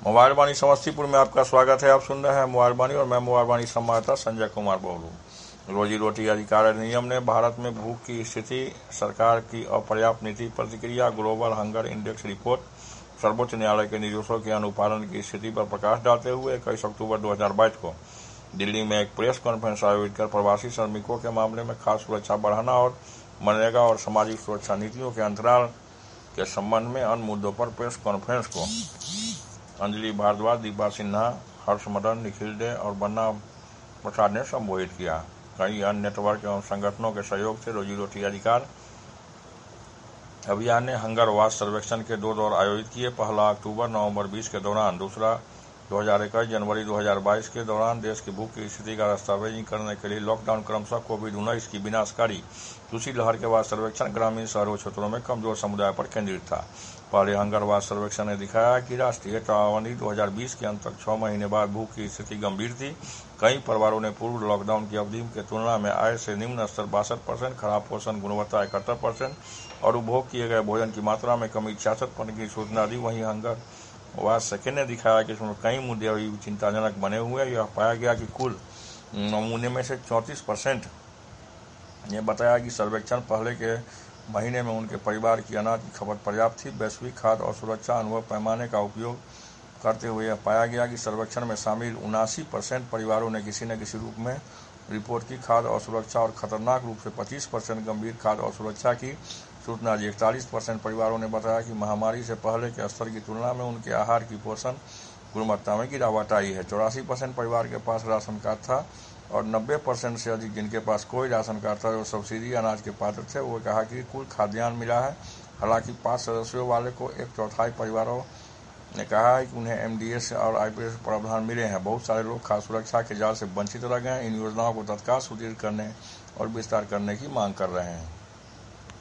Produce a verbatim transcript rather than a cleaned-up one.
Mobile वाणी समस्तीपुर में आपका स्वागत है। आप सुन रहे हैं मोबाइल वाणी और मैं मोबाइल वाणी संवाददाता संजय कुमार बोलू। रोजी रोटी अधिकार अधिनियम ने भारत में भूख की स्थिति, सरकार की अपर्याप्त नीति, प्रतिक्रिया, ग्लोबल हंगर इंडेक्स रिपोर्ट, सर्वोच्च न्यायालय के निर्देशों के अनुपालन की स्थिति पर प्रकाश डालते हुए इक्कीस अक्टूबर दो हजार बाईस को दिल्ली में एक प्रेस कॉन्फ्रेंस आयोजित कर प्रवासी श्रमिकों के मामले में खास सुरक्षा बढ़ाना और मनरेगा और सामाजिक सुरक्षा नीतियों के अंतराल के संबंध में अन्य मुद्दों पर प्रेस कॉन्फ्रेंस को अंजलि भारद्वाज, दीपा सिन्हा, हर्षमदन, निखिल डे और बन्ना प्रसाद ने संबोधित किया। कई अन्य नेटवर्क एवं संगठनों के सहयोग से रोजी रोटी अधिकार अभियान ने हंगर वाच सर्वेक्षण के दो दौर आयोजित किए। पहला अक्टूबर नवंबर बीस के दौरान, दूसरा दो हजार इक्कीस जनवरी दो हजार बाईस के दौरान देश की भूख की स्थिति का दस्तावेजी करने के लिए लॉकडाउन क्रमशः कोविड उन्नीस की विनाशकारी दूसरी लहर के बाद सर्वेक्षण ग्रामीण शहरों क्षेत्रों में कमजोर समुदाय पर केंद्रित था। पहले हंगर वाच सर्वेक्षण ने दिखाया कि राष्ट्रीय तालाबंदी दो हजार बीस के अंत तक छह महीने बाद भूख की स्थिति गंभीर थी। कई परिवारों ने पूर्व लॉकडाउन की अवधि के तुलना में आय से निम्न स्तर बासठ परसेंट, खराब पोषण गुणवत्ता इकहत्तर परसेंट और उपभोग किए गए भोजन की मात्रा में कमी छियासठ परसेंट की सूचना दी। वहीं हंगर वाच सेकेंड ने दिखाया कि इसमें कई मुद्दे अभी चिंताजनक बने हुए। यह पाया गया कि कुल नमूने में से चौंतीस परसेंट ने बताया कि सर्वेक्षण पहले के महीने में उनके परिवार की अनाज की खपत पर्याप्त थी। वैश्विक खाद्य और सुरक्षा अनुभव पैमाने का उपयोग करते हुए यह पाया गया कि सर्वेक्षण में शामिल उनासी परसेंट परिवारों ने किसी न किसी रूप में रिपोर्ट की। खाद्य असुरक्षा और खतरनाक रूप से पच्चीस परसेंट गंभीर खाद्य असुरक्षा की सूचना दी। इकतालीस परसेंट परिवारों ने बताया कि महामारी से पहले के स्तर की तुलना में उनके आहार की पोषण गुणवत्ता में गिरावट आई है। चौरासी परसेंट परिवार के पास राशन कार्ड था और नब्बे परसेंट से अधिक जिनके पास कोई राशन कार्ड था जो सब्सिडी अनाज के पात्र थे, वो कहा कि कुल खाद्यान्न मिला है। हालांकि पाँच सदस्यों वाले को एक चौथाई परिवारों ने कहा है कि उन्हें एमडीएस और आईपीएस प्रावधान मिले हैं। बहुत सारे लोग खाद्य सुरक्षा के जाल से वंचित रह गए हैं। इन योजनाओं को तत्काल सुदृढ़ करने और विस्तार करने की मांग कर रहे हैं।